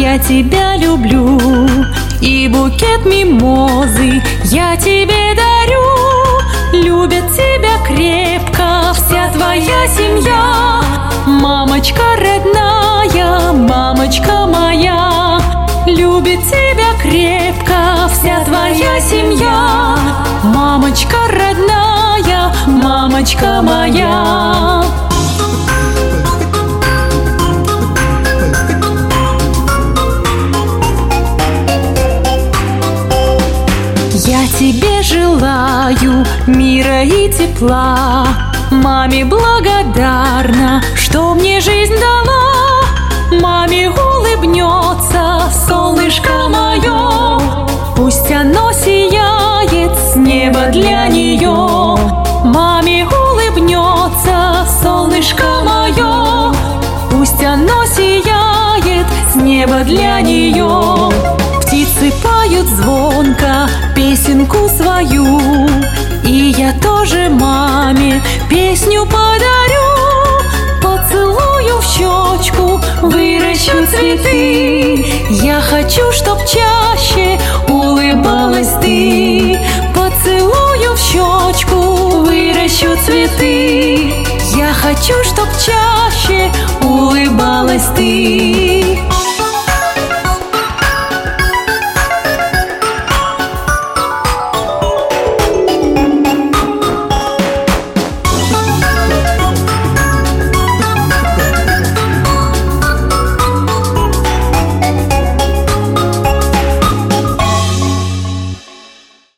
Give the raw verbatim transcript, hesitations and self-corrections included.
я тебя люблю, и букет мимозы я тебе дарю. Любит тебя крепко вся твоя семья. Мамочка родная, мамочка моя, любит тебя крепко вся твоя семья. Мамочка родная, мамочка моя. Я тебе желаю мира и тепла, маме благодарна, что мне жизнь дала. Маме улыбнется солнышко мое, пусть оно сияет с неба для нее. Маме улыбнется солнышко мое, пусть оно сияет с неба для нее. Птицы поют звонко песенку свою, и я тоже маме песню подарю. Поцелую в щечку, выращу цветы. Я хочу, чтоб чаще улыбалась ты. Поцелую в щечку, выращу цветы. Я хочу, чтоб чаще улыбалась ты.